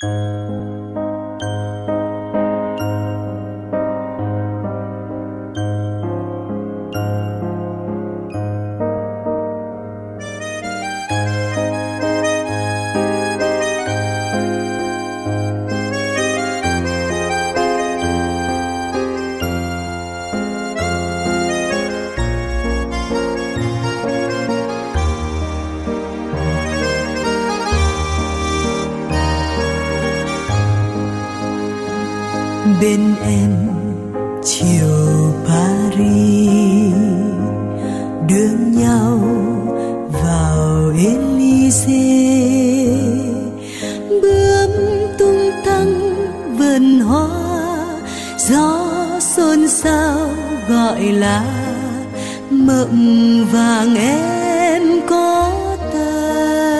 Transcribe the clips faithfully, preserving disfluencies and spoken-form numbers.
Bên em chiều Paris đưa nhau vào Élysée, bướm tung tăng vườn hoa, gió xôn xao gọi là mộng vàng em có ta.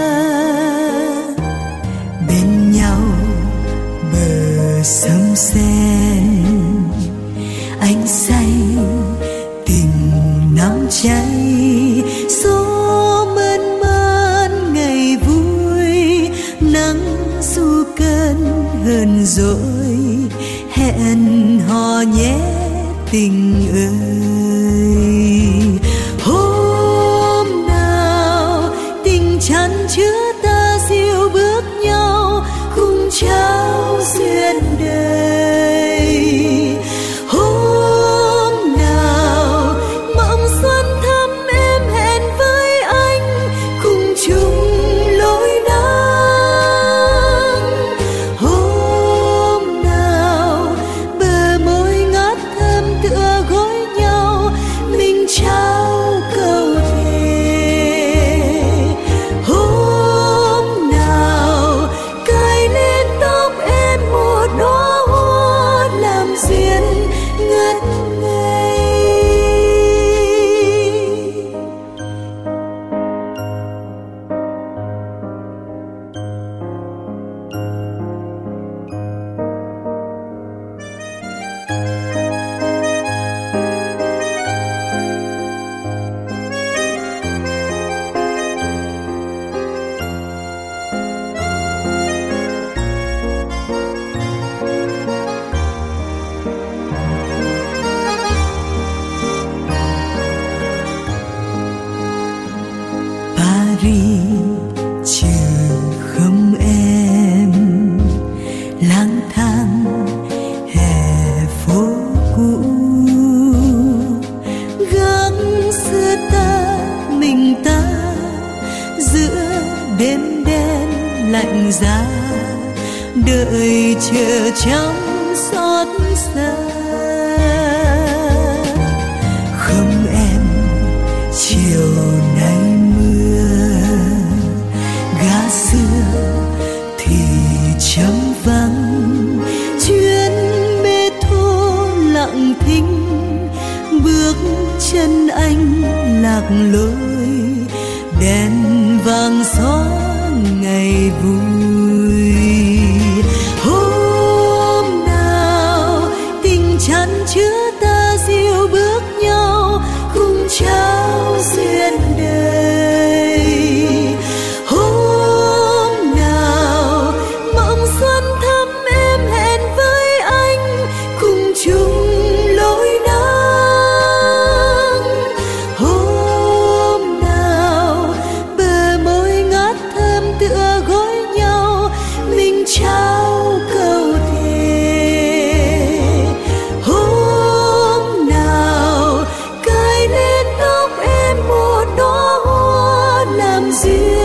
Bên nhau bờ sông Sen, ánh say tình nóng cháy, gió mơn man ngày vui, nắng du cơn hờn dỗi, hẹn hò nhé tình ơi. Hôm nào tình chan chứa ta dìu bước nhau, cùng trao duyên đời. Hôm nào mộng xuân thắm em hẹn với anh, cùng chung lối nắng. Hôm nào bờ môi ngát thơm tựa gối nhau, mình trao câu thề. Hôm nào cài lên tóc em một đóa hoa làm duyên ngất ngây. Paris trường không em, lang thang hè phố cũ, gắng xưa ta mình ta giữa đêm đen lạnh giá, đợi chờ trong xót xa. Không em chiều nay gã xưa thì trống vắng, chuyến mê thô lặng thinh, bước chân anh lạc lối, đèn vàng gió ngày vui. Hôm nào tình chan chứa ta dìu bước nhau, cùng trao duyên đời. Hôm nào mộng xuân thắm em hẹn với anh, cùng chung lối nắng. Hôm nào bờ môi ngát thơm tựa gối nhau, mình trao câu thề. Hôm nào cài lên tóc em một đóa hoa làm duyên